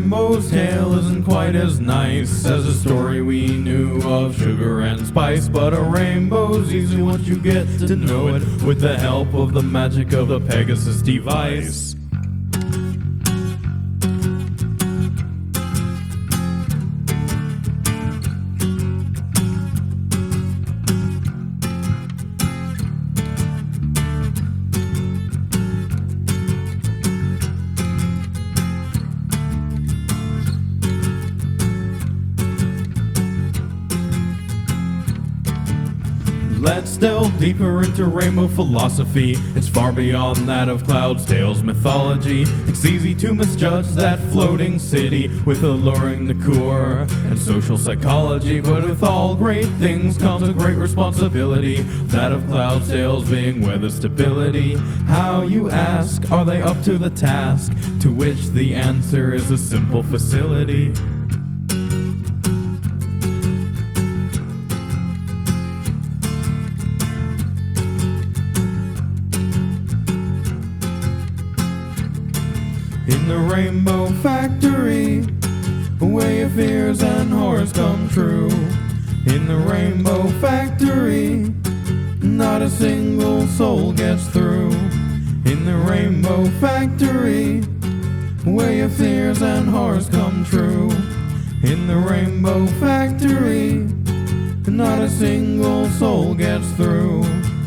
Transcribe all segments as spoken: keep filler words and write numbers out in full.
rainbow's tale isn't quite as nice as the story we knew of sugar and spice, but a rainbow's easy once you get to know it with the help of the magic of the Pegasus device. Let's delve deeper into rainbow philosophy. It's far beyond that of Cloudsdale's mythology. It's easy to misjudge that floating city with alluring decor and social psychology. But with all great things comes a great responsibility, that of Cloudsdale's being weather stability. How, you ask, are they up to the task? To which the answer is a simple facility. In the Rainbow Factory, where your fears and horrors come true. In the Rainbow Factory, not a single soul gets through. In the Rainbow Factory, where your fears and horrors come true. In the Rainbow Factory, not a single soul gets through.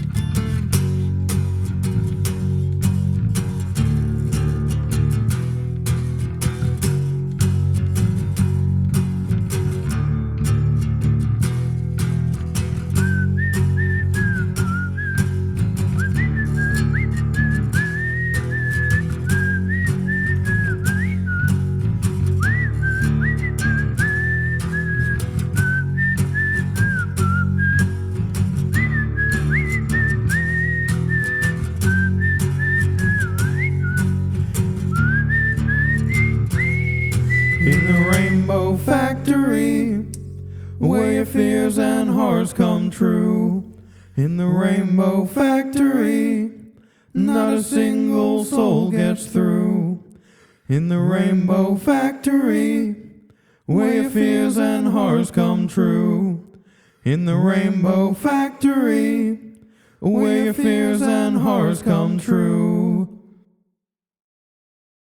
In the Rainbow Factory, where your fears and horrors come true. In the Rainbow Factory, not a single soul gets through. In the Rainbow Factory, where your fears and horrors come true. In the Rainbow Factory, where your fears and horrors come true.